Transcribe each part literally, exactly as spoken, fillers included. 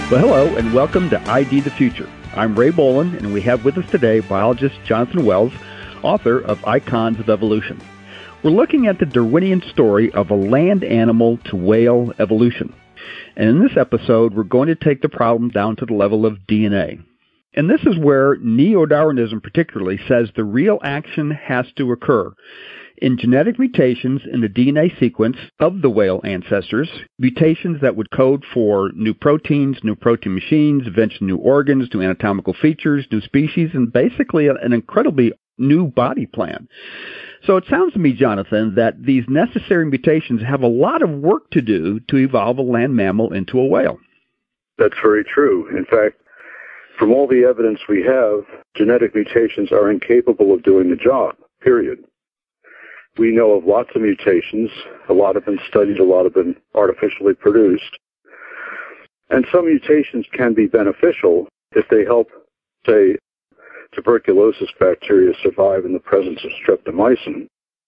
Well, hello, and welcome to I D the Future. I'm Ray Boland, and we have with us today biologist Jonathan Wells, author of Icons of Evolution. We're looking at the Darwinian story of a land animal to whale evolution. And in this episode, we're going to take the problem down to the level of D N A. And this is where Neo-Darwinism particularly says the real action has to occur. In genetic mutations in the D N A sequence of the whale ancestors, mutations that would code for new proteins, new protein machines, eventually new organs, new anatomical features, new species, and basically an incredibly new body plan. So it sounds to me, Jonathan, that these necessary mutations have a lot of work to do to evolve a land mammal into a whale. That's very true. In fact, from all the evidence we have, genetic mutations are incapable of doing the job, period. We know of lots of mutations. A lot have been studied, a lot have been artificially produced. And some mutations can be beneficial if they help, say, tuberculosis bacteria survive in the presence of streptomycin.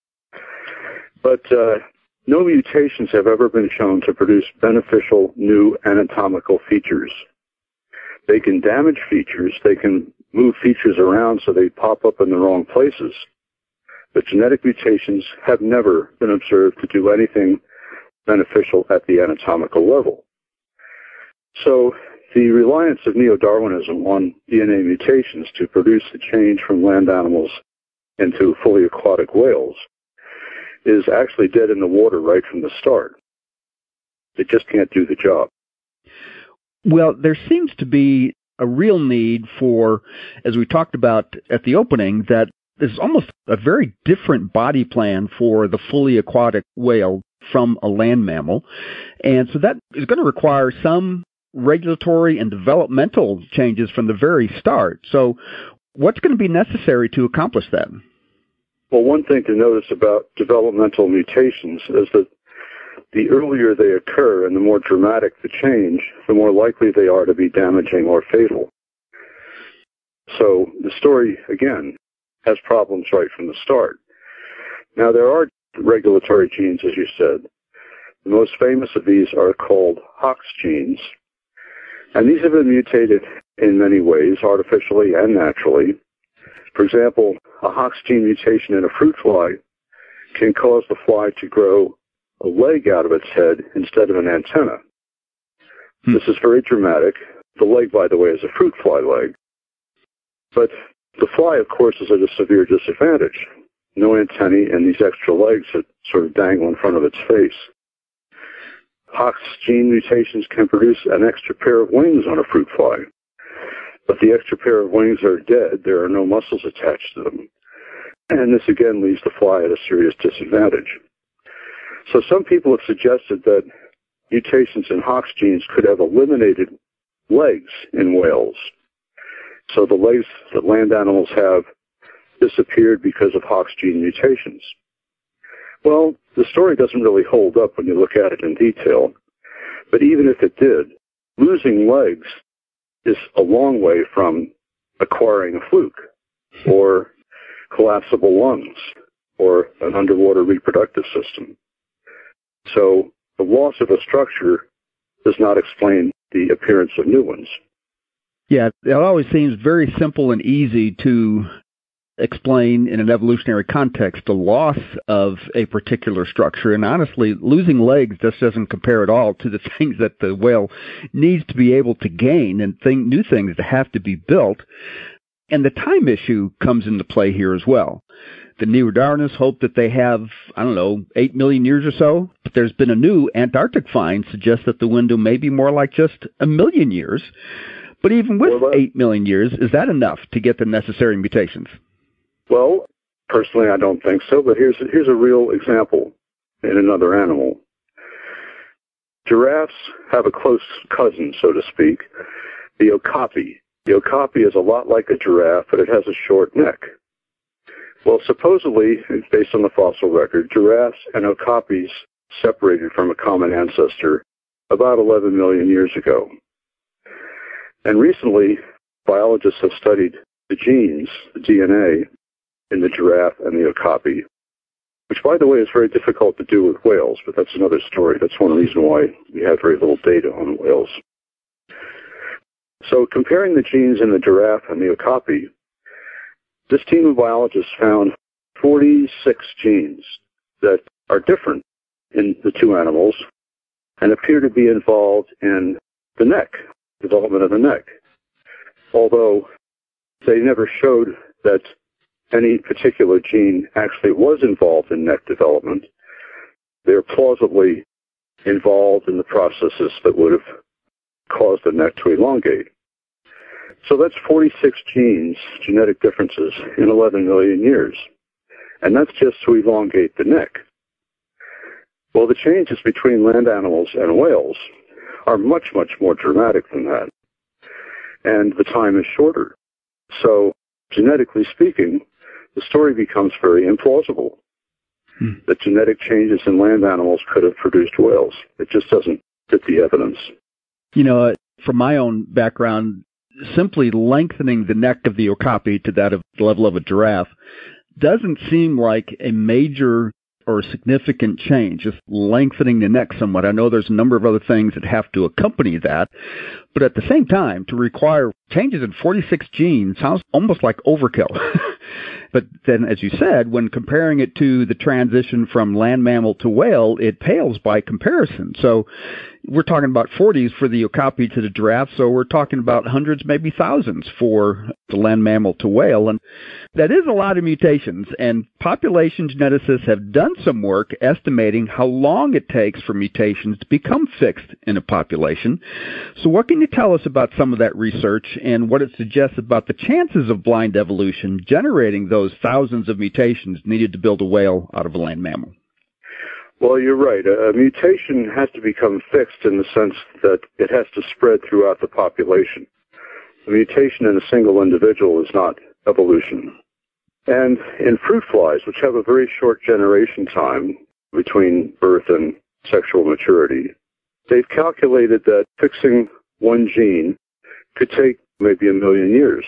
But uh, no mutations have ever been shown to produce beneficial new anatomical features. They can damage features, they can move features around so they pop up in the wrong places. But genetic mutations have never been observed to do anything beneficial at the anatomical level. So the reliance of Neo-Darwinism on D N A mutations to produce the change from land animals into fully aquatic whales is actually dead in the water right from the start. It just can't do the job. Well, there seems to be a real need for, as we talked about at the opening, that there's almost a very different body plan for the fully aquatic whale from a land mammal. And so that is going to require some regulatory and developmental changes from the very start. So what's going to be necessary to accomplish that? Well, one thing to notice about developmental mutations is that the earlier they occur and the more dramatic the change, the more likely they are to be damaging or fatal. So the story, again, has problems right from the start. Now, there are regulatory genes, as you said. The most famous of these are called Hox genes, and these have been mutated in many ways, artificially and naturally. For example, a Hox gene mutation in a fruit fly can cause the fly to grow a leg out of its head instead of an antenna. Hmm. This is very dramatic. The leg, by the way, is a fruit fly leg. But the fly, of course, is at a severe disadvantage. No antennae and these extra legs that sort of dangle in front of its face. Hox gene mutations can produce an extra pair of wings on a fruit fly. But the extra pair of wings are dead. There are no muscles attached to them. And this again leaves the fly at a serious disadvantage. So some people have suggested that mutations in Hox genes could have eliminated legs in whales. So the legs that land animals have disappeared because of Hox gene mutations. Well, the story doesn't really hold up when you look at it in detail. But even if it did, losing legs is a long way from acquiring a fluke or collapsible lungs or an underwater reproductive system. So the loss of a structure does not explain the appearance of new ones. Yeah, it always seems very simple and easy to explain in an evolutionary context the loss of a particular structure. And honestly, losing legs just doesn't compare at all to the things that the whale needs to be able to gain and thing, new things that have to be built. And the time issue comes into play here as well. The Neo-Darwinists hope that they have, I don't know, eight million years or so, but there's been a new Antarctic find suggests that the window may be more like just a million years. But even with well, eight million years, is that enough to get the necessary mutations? Well, personally, I don't think so, but here's, here's a real example in another animal. Giraffes have a close cousin, so to speak, the okapi. The okapi is a lot like a giraffe, but it has a short neck. Well, supposedly, based on the fossil record, giraffes and okapis separated from a common ancestor about eleven million years ago. And recently, biologists have studied the genes, the D N A, in the giraffe and the okapi, which, by the way, is very difficult to do with whales, but that's another story. That's one reason why we have very little data on whales. So comparing the genes in the giraffe and the okapi, this team of biologists found forty-six genes that are different in the two animals and appear to be involved in the neck, development of the neck. Although they never showed that any particular gene actually was involved in neck development, they're plausibly involved in the processes that would have caused the neck to elongate. So that's forty-six genes, genetic differences, in eleven million years. And that's just to elongate the neck. Well, the changes between land animals and whales are much, much more dramatic than that. And the time is shorter. So, genetically speaking, the story becomes very implausible. Hmm. That genetic changes in land animals could have produced whales. It just doesn't fit the evidence. You know, from my own background, simply lengthening the neck of the okapi to that of the level of a giraffe doesn't seem like a major or significant change, just lengthening the neck somewhat. I know there's a number of other things that have to accompany that, but at the same time, to require changes in forty-six genes sounds almost like overkill. But then, as you said, when comparing it to the transition from land mammal to whale, it pales by comparison. So we're talking about forties for the okapi to the giraffe, so we're talking about hundreds, maybe thousands for the land mammal to whale. And that is a lot of mutations, and population geneticists have done some work estimating how long it takes for mutations to become fixed in a population. So what can you tell us about some of that research and what it suggests about the chances of blind evolution generating those thousands of mutations needed to build a whale out of a land mammal? Well, you're right. A, a mutation has to become fixed in the sense that it has to spread throughout the population. A mutation in a single individual is not evolution. And in fruit flies, which have a very short generation time between birth and sexual maturity, they've calculated that fixing one gene could take maybe a million years.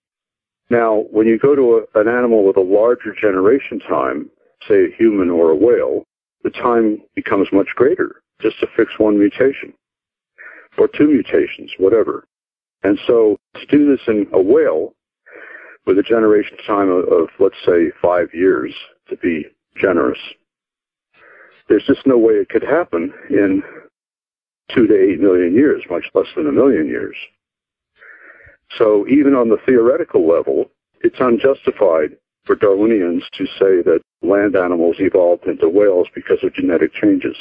Now, when you go to a, an animal with a larger generation time, say a human or a whale, the time becomes much greater just to fix one mutation or two mutations, whatever. And so to do this in a whale with a generation time of, of, let's say, five years, to be generous, there's just no way it could happen in two to eight million years, much less than a million years. So even on the theoretical level, it's unjustified for Darwinians to say that land animals evolved into whales because of genetic changes.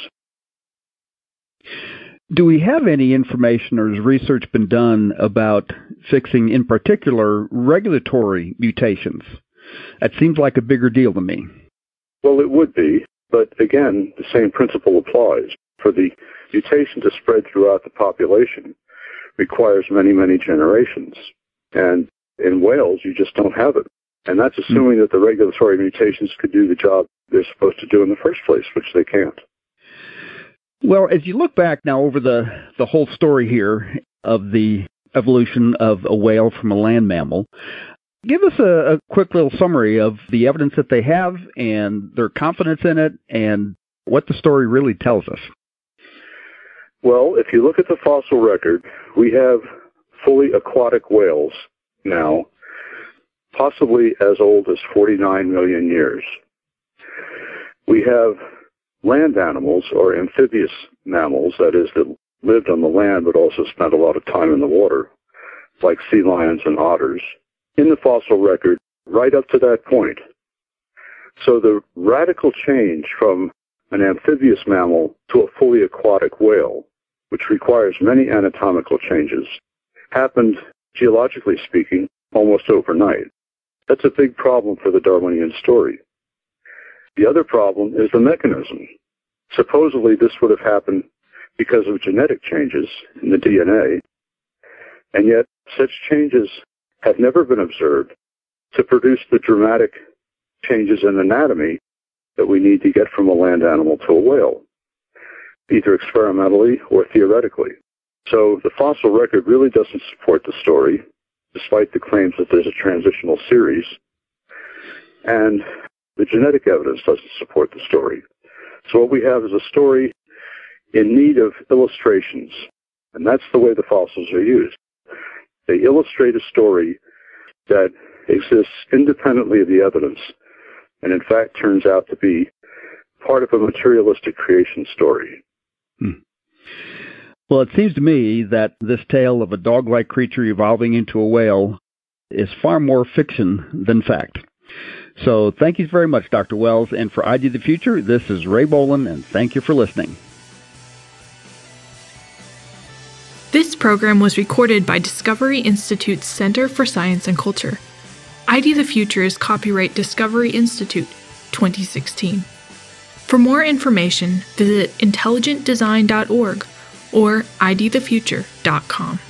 Do we have any information or has research been done about fixing, in particular, regulatory mutations? That seems like a bigger deal to me. Well, it would be, but again, the same principle applies. For the mutation to spread throughout the population requires many, many generations. And in whales, you just don't have it. And that's assuming mm-hmm. that the regulatory mutations could do the job they're supposed to do in the first place, which they can't. Well, as you look back now over the, the whole story here of the evolution of a whale from a land mammal, give us a, a quick little summary of the evidence that they have and their confidence in it and what the story really tells us. Well, if you look at the fossil record, we have fully aquatic whales now, possibly as old as forty-nine million years. We have land animals, or amphibious mammals, that is, that lived on the land but also spent a lot of time in the water, like sea lions and otters, in the fossil record right up to that point. So the radical change from an amphibious mammal to a fully aquatic whale, which requires many anatomical changes, happened, geologically speaking, almost overnight. That's a big problem for the Darwinian story. The other problem is the mechanism. Supposedly this would have happened because of genetic changes in the D N A, and yet such changes have never been observed to produce the dramatic changes in anatomy that we need to get from a land animal to a whale, either experimentally or theoretically. So the fossil record really doesn't support the story, despite the claims that there's a transitional series, and the genetic evidence doesn't support the story. So what we have is a story in need of illustrations, and that's the way the fossils are used. They illustrate a story that exists independently of the evidence, and in fact turns out to be part of a materialistic creation story. Hmm. Well, it seems to me that this tale of a dog-like creature evolving into a whale is far more fiction than fact. So thank you very much, Doctor Wells. And for I D the Future, this is Ray Boland, and thank you for listening. This program was recorded by Discovery Institute's Center for Science and Culture. I D the Future is copyright Discovery Institute, twenty sixteen. For more information, visit intelligent design dot org or I D the future dot com.